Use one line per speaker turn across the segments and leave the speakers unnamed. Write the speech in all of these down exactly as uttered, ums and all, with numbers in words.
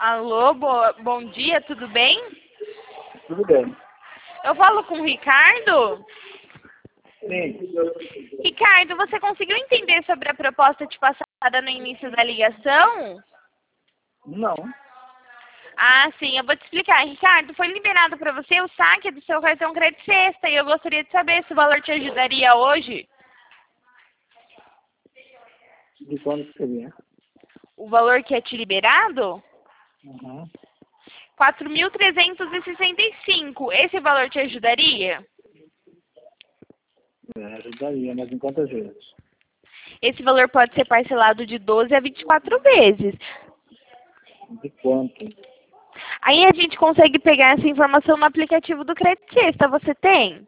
Alô, bo bom dia, tudo bem?
Tudo bem.
Eu falo com o Ricardo?
Sim.
Ricardo, você conseguiu entender sobre a proposta te passada no início da ligação?
Não.
Ah, sim, eu vou te explicar. Ricardo, foi liberado para você o saque do seu cartão Crédito Sexta e eu gostaria de saber se o valor te ajudaria hoje.
De quando seria?
O valor que é te liberado?
Uhum.
quatro mil trezentos e sessenta e cinco. Esse valor te ajudaria?
É, ajudaria, mas em quantas vezes?
Esse valor pode ser parcelado de doze a vinte e quatro vezes.
De quanto?
Aí a gente consegue pegar essa informação no aplicativo do Crédito Sexta. Você tem?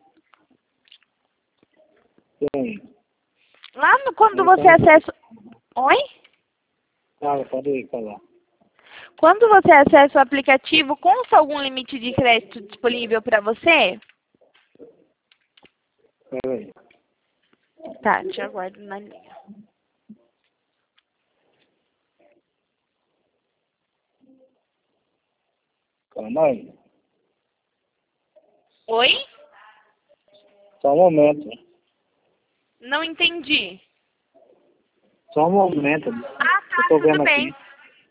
Tem.
Lá no, quando
Aí,
você
então,
acessa... Oi?
ah, pode ir falar.
Quando você acessa o aplicativo, consta algum limite de crédito disponível para você?
Peraí.
Tá, te aguardo na linha.
Calma aí.
Oi?
Só um momento.
Não entendi.
Só um momento.
Ah,
Eu
tá,
tô
tudo
vendo
bem.
aqui.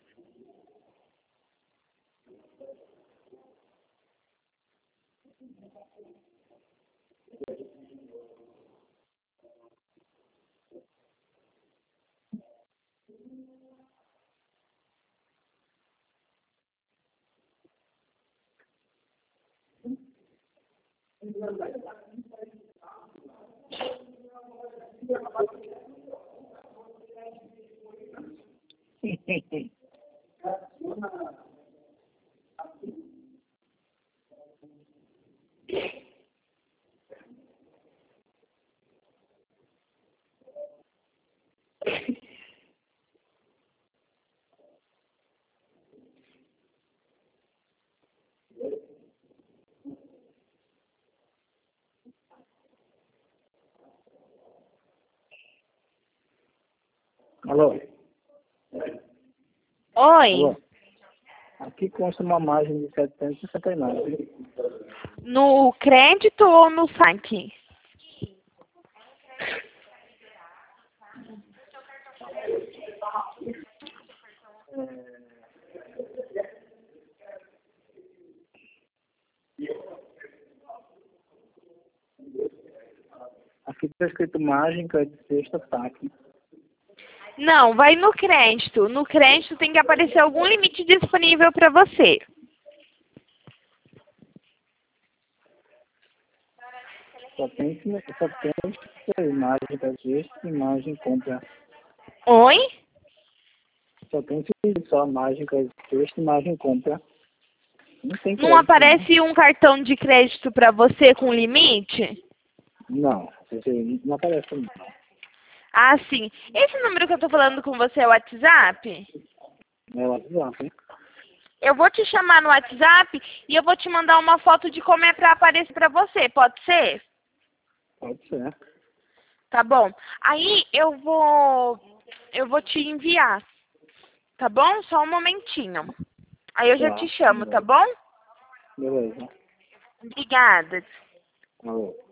Alô?
Oi.
Alô? Aqui consta uma margem de setecentos e sessenta e nove.
No crédito ou no saque?
Aqui está escrito margem, crédito sexta, saque.
Não, vai no crédito. No crédito tem que aparecer algum limite disponível para você.
Só tem que só tem que imagem crédito sexta, imagem compra.
Oi?
Só tem que só margem crédito sexta, imagem compra. Não tem
Não
crédito, não.
aparece um cartão de crédito para você com limite?
Não, esse aí não aparece não.
Ah, sim. Esse número que eu tô falando com você é o WhatsApp?
É o WhatsApp, hein?
Eu vou te chamar no WhatsApp e eu vou te mandar uma foto de como é para aparecer para você. Pode ser?
Pode ser.
Tá bom. Aí eu vou eu vou te enviar. Tá bom? Só um momentinho. Aí eu já te
Tá,
chamo, tá
beleza.
bom?
Beleza.
Obrigada.
Alô.